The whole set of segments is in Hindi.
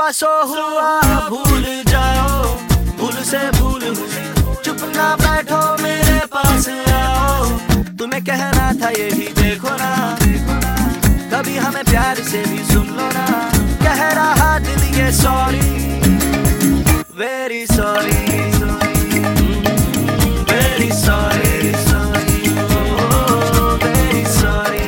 सो हुआ भूल जाओ, भूल से भूल चुप ना बैठो मेरे पास आओ। तुम्हें कहना था यही देखो ना, कभी हमें प्यार से भी सुन लो ना। कह रहा दिल ये sorry, very sorry, very sorry, very sorry.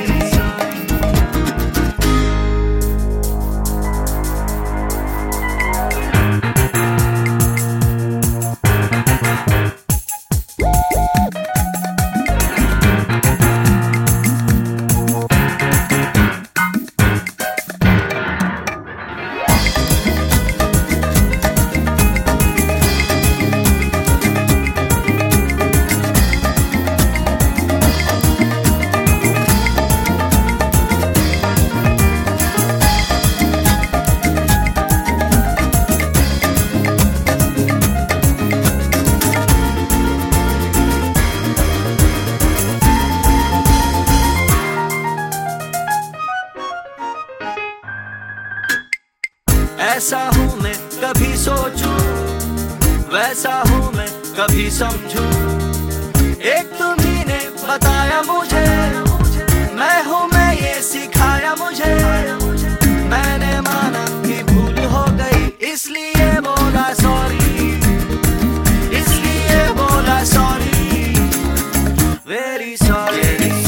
ऐसा हूँ मैं कभी सोचूं, वैसा हूँ मैं कभी समझूं। एक तुम्ही ने बताया मुझे, मैं हूँ मैं ये सिखाया मुझे। मैंने माना कि भूल हो गई, इसलिए बोला सॉरी, इसलिए बोला sorry, very sorry,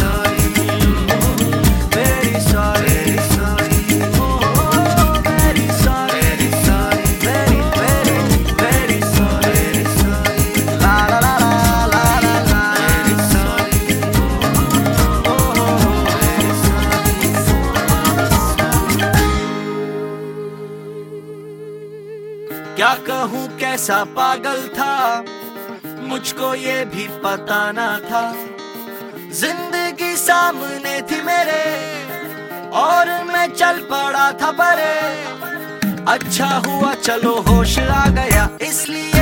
very sorry. क्या कहूँ कैसा पागल था, मुझको ये भी पता ना था। जिंदगी सामने थी मेरे और मैं चल पड़ा था परे। अच्छा हुआ चलो होश आ गया, इसलिए